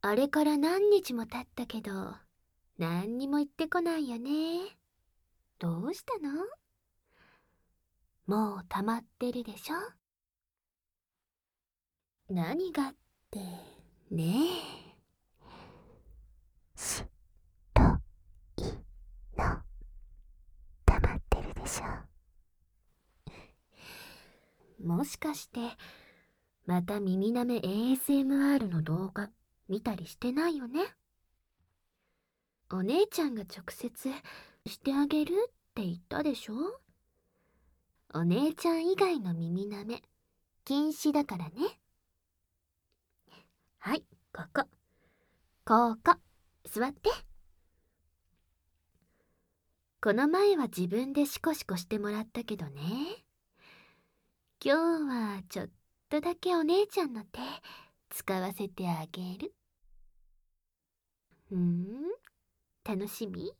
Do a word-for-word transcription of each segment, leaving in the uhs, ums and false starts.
あれから何日も経ったけど、何にも言ってこないよね。どうしたの？もう溜まってるでしょ？何がってねえ。 しといの溜まってるでしょ。 もしかしてまた耳なめ エーエスエムアール の動画見たりしてないよね？お姉ちゃんが直接してあげるって言ったでしょ？お姉ちゃん以外の耳なめ禁止だからね。はい、ここ。ここ、座って。この前は自分でシコシコしてもらったけどね。今日はちょっとだけお姉ちゃんの手使わせてあげる。うん？楽しみ？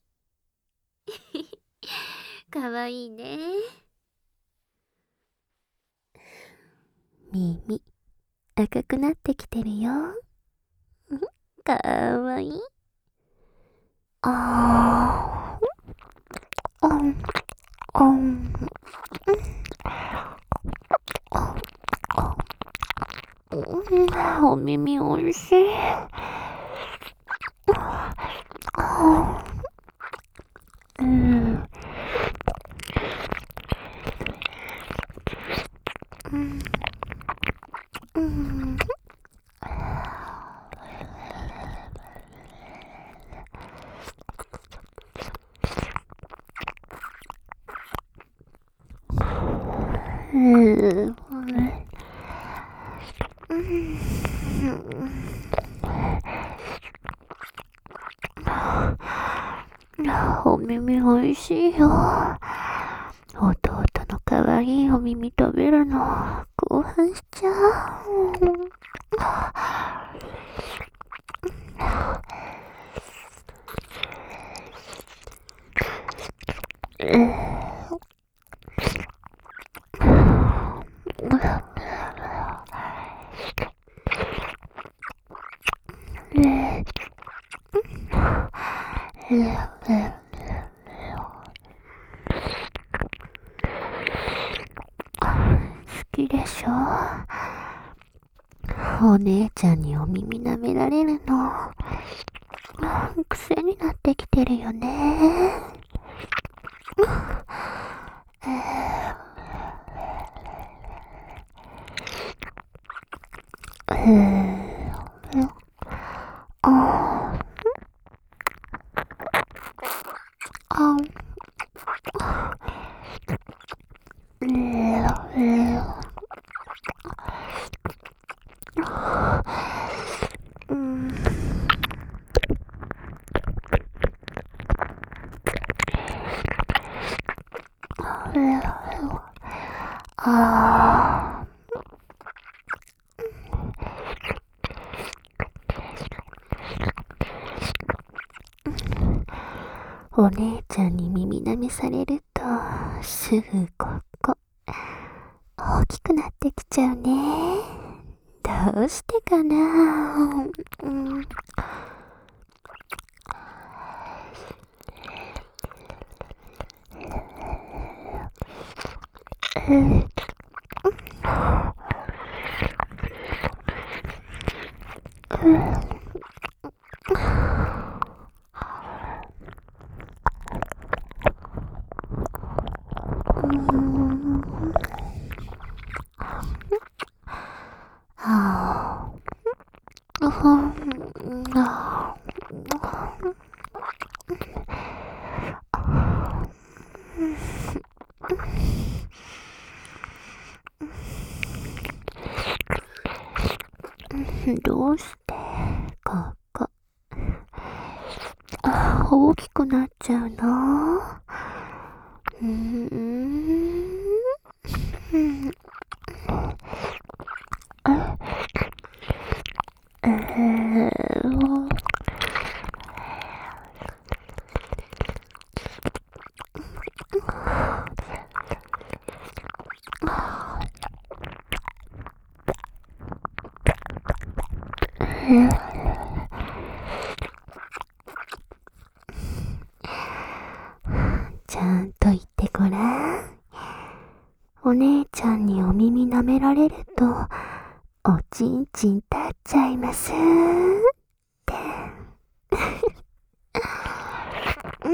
かわいいね。 耳赤くなってきてるよ。かわいい。あー、うん、うん、うん、お耳おいしい。うん、うん、うん。うん、お耳おいしいよ。弟のかわいいお耳食べるの興奮しちゃう。好きでしょ？お姉ちゃんにお耳舐められるの癖になってきてるよね。へえ、あ、あ、ええ、うん、あ、お姉ちゃんに耳舐めされるとすぐここ大きくなってきちゃうね。どうしてかな。うん、うん、ああ、うん、あー、どうしてここあ大きくなっちゃうの？うーん、うん、えー、 お姉ちゃんにお耳舐められると、おちんちん立っちゃいますって。うん。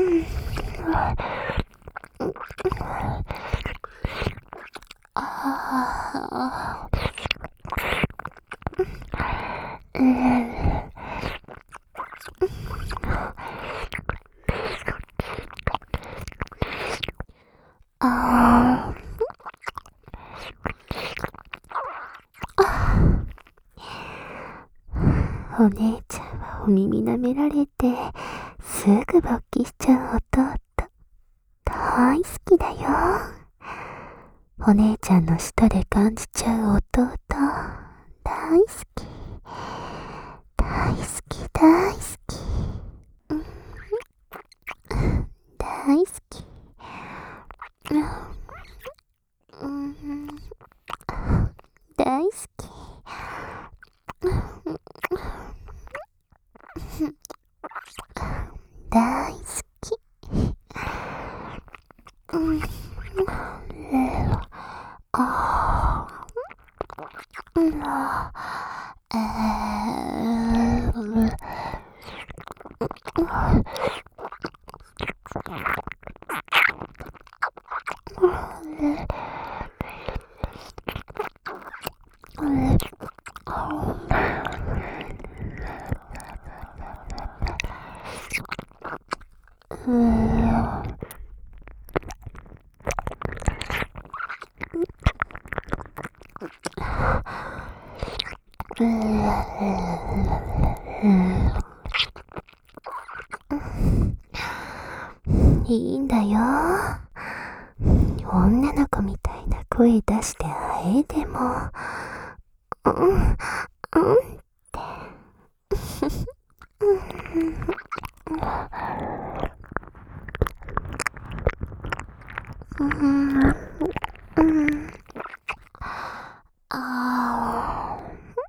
ああ。うん。ああ。お姉ちゃんはお耳舐められて、すぐ勃起しちゃう弟。大好きだよ。お姉ちゃんの舌で感じちゃう弟。大好き。大好き、大好き。うん、大好き。うん、大好き。大好き。うん、ああ。うん、ああ。いいんだよ。女の子みたいな声出してあえでも、うん、うんって。うん、うん、ああ。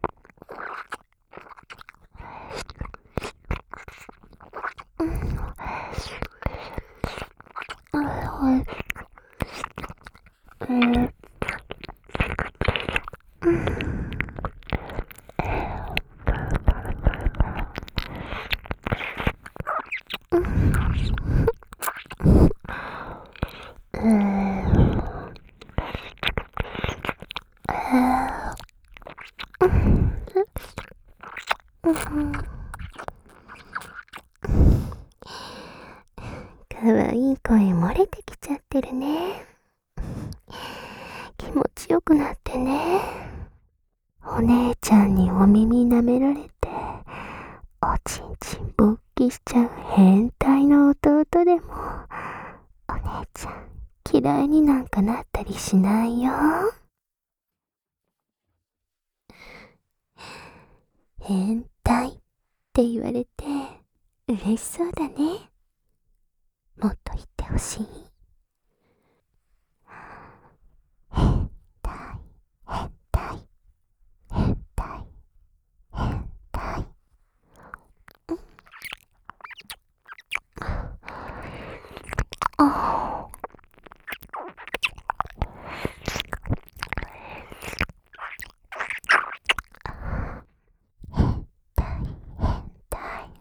かわいい声漏れてきちゃってるね。気持ちよくなってね。お姉ちゃんにお耳舐められて、おちんちん勃起しちゃう変態の弟でも、お姉ちゃん嫌いになんかなったりしないよ。変態って言われて嬉しそうだね。もっと言ってほしい。変態、変態、変態、変態。ああ。変態、変態。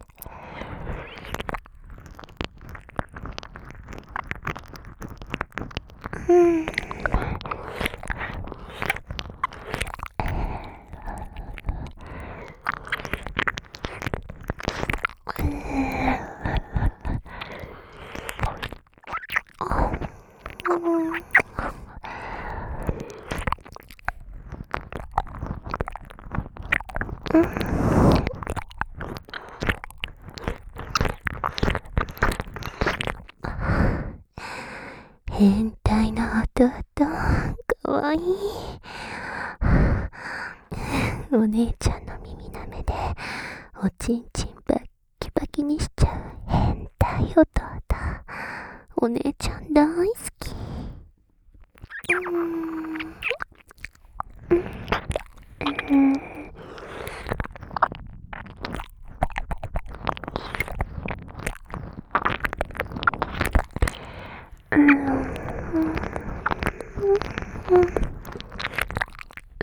うん。変態な弟、かわいい。お姉ちゃんの耳なめで、おちんちんバッキバキにしちゃう変態弟。お姉ちゃん大好き。うーん。うん。うん。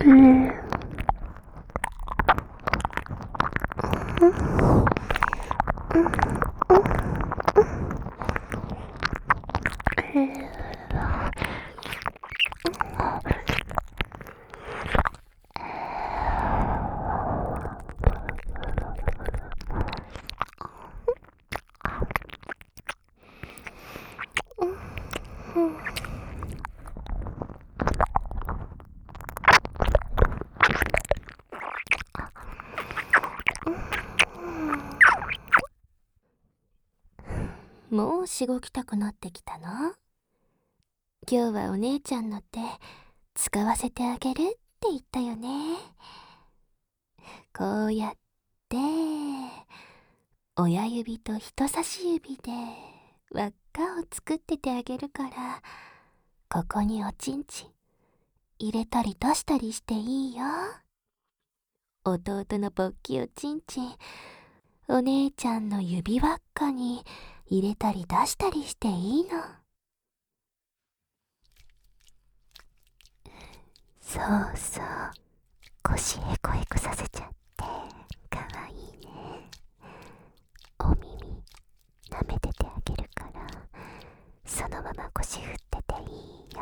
もうしごきたくなってきたの？今日はお姉ちゃんの手使わせてあげるって言ったよね。こうやって親指と人差し指で輪っかを作っててあげるから、ここにおちんちん入れたり出したりしていいよ。弟のぼっきおちんちんお姉ちゃんの指輪っかに入れたり出したりしていいの。そうそう、腰へこへこさせちゃってかわいいね。お耳舐めててあげるから、そのまま腰振ってていいよ。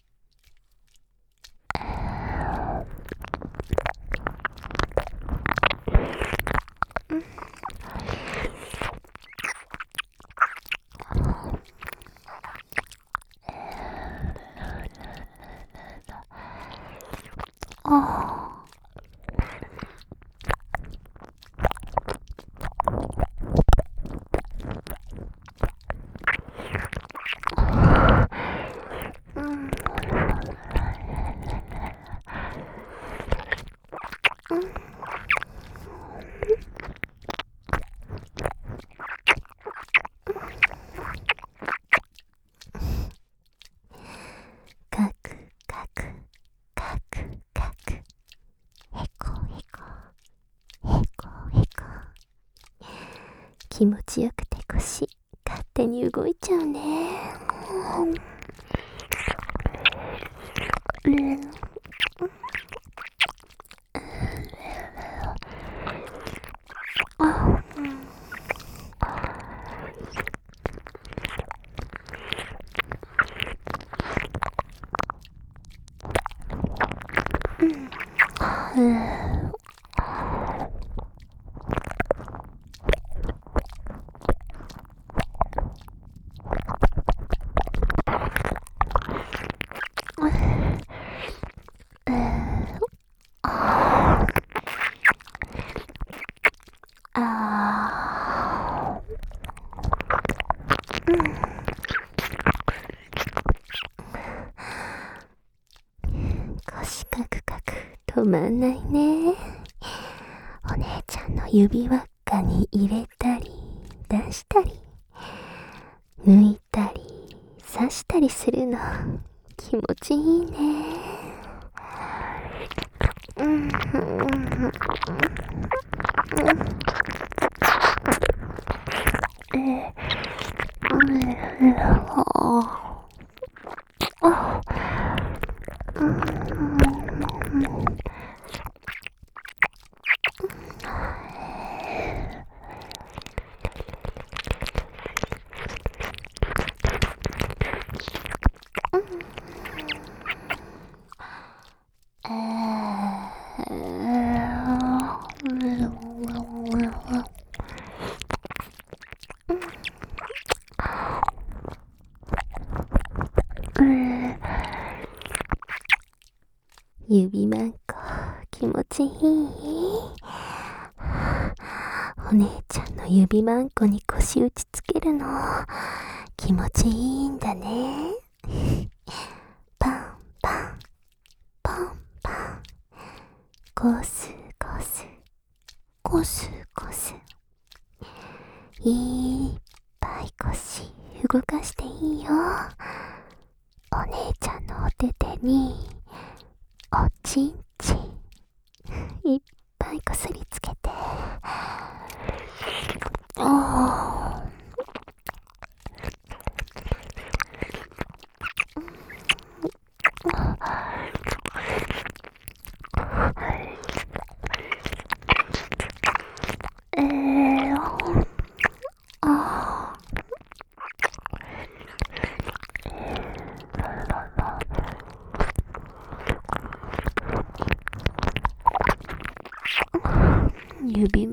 かくかくかくかく、へこへこへこへこ。気持ちよくて腰勝手に動いちゃうね。うん腰かくかく止まんないね。お姉ちゃんの指輪っかに入れたり出したり抜いたり刺したりするの気持ちいいね。うん指まんこ気持ちいい。お姉ちゃんの指まんこに腰打ちつけるの気持ちいいんだね。パンパンパンパン、コスコスコスコス、いっぱい腰動かしていいよ。お姉ちゃんのお手手におちんちんいっぱいこすりつけて、おー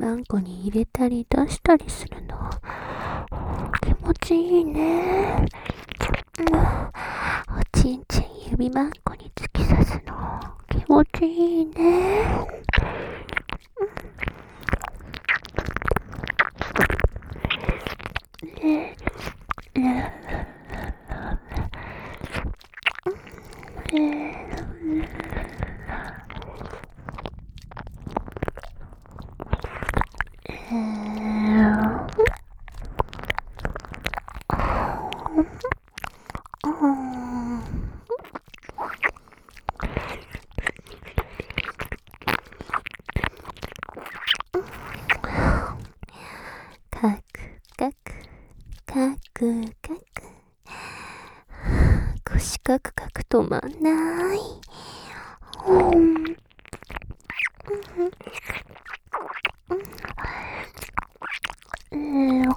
まんこに入れたり出したりするの気持ちいいね。うん、おちんちん指まんこに突き刺すの気持ちいいね。ねえねえねかくかくかくかく腰かくかく止まんない。うんうん輪っ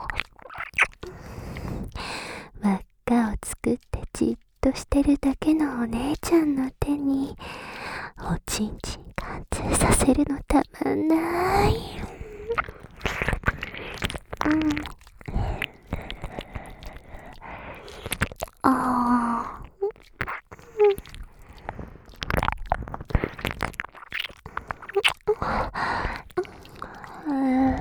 かを作ってじっとしてるだけのお姉ちゃんの手におちんちん貫通させるのたまんない。うんあーうん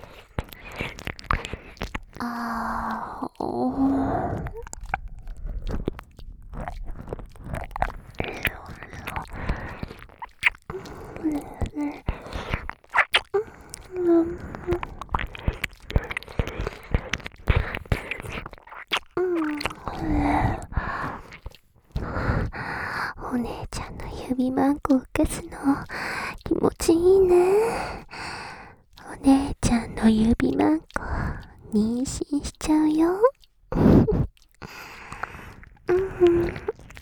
あーおーうんお姉ちゃんの指まんこ浮かすの気持ちいいね。お姉ちゃんの指まんこ妊娠しちゃうよ。うん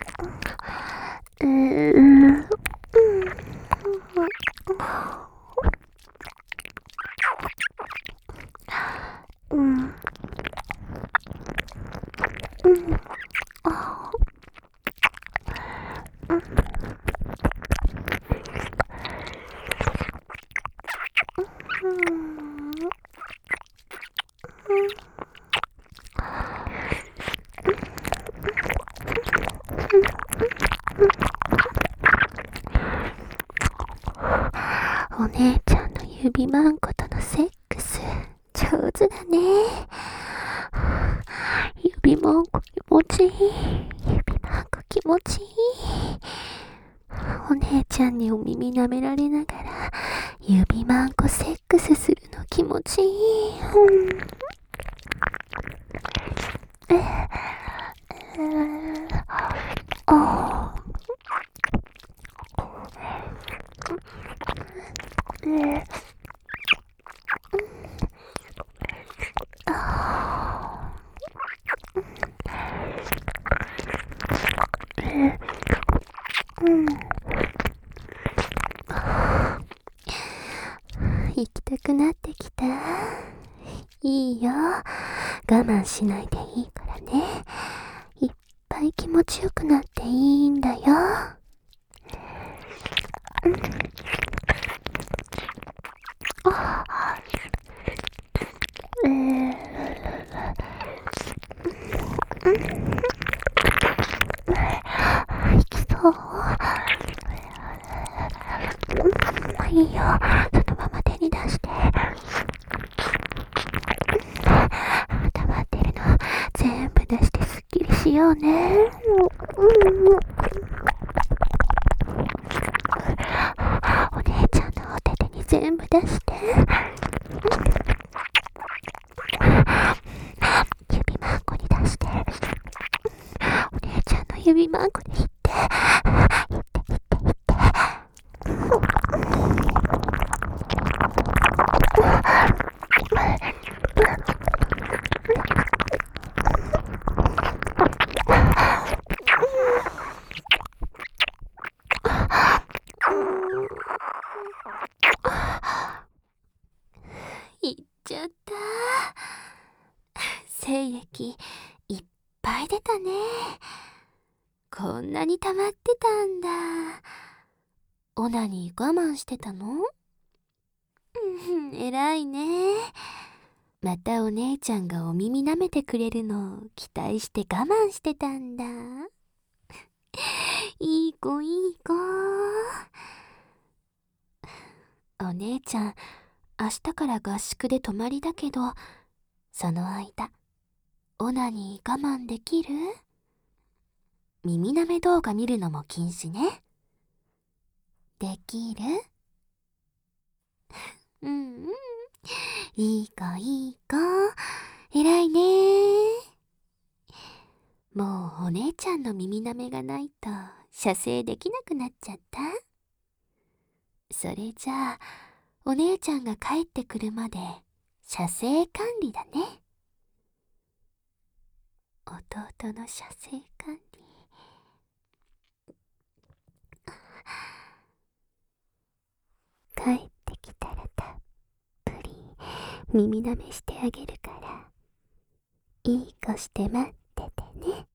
うんうんうんあうんお姉ちゃんの指まんことのセックス上手だね。指まんこ気持ちいい。指まんこ気持ちいい。お姉ちゃんにお耳舐められながら指まんこセックスするの気持ちいい。うんええあえあうん行きたくなってきた。いいよ。我慢しないでいいからね。いっぱい気持ちよくなっていいんだよ。あえー、行きそう。いいよ。そのまま手に出して。溜ってるの全部出してすっきりしようね。うんお姉ちゃんのお手手に全部出して。指まんこに出して。お姉ちゃんの指まんこに引って。引って引って引って。いっちゃった。精液いっぱい出たね。こんなに溜まってたんだ。オナニー我慢してたの？うん、偉いね。またお姉ちゃんがお耳舐めてくれるのを期待して我慢してたんだ。いい子いい子。お姉ちゃん、明日から合宿で泊まりだけど、その間、オナニー我慢できる？耳舐め動画見るのも禁止ね。できる？うんうん。いい子いい子。偉いね。もうお姉ちゃんの耳舐めがないと射精できなくなっちゃった？それじゃあ、お姉ちゃんが帰ってくるまで射精管理だね。弟の射精管理。帰ってきたらたっぷり耳舐めしてあげるから、いい子して待っててね。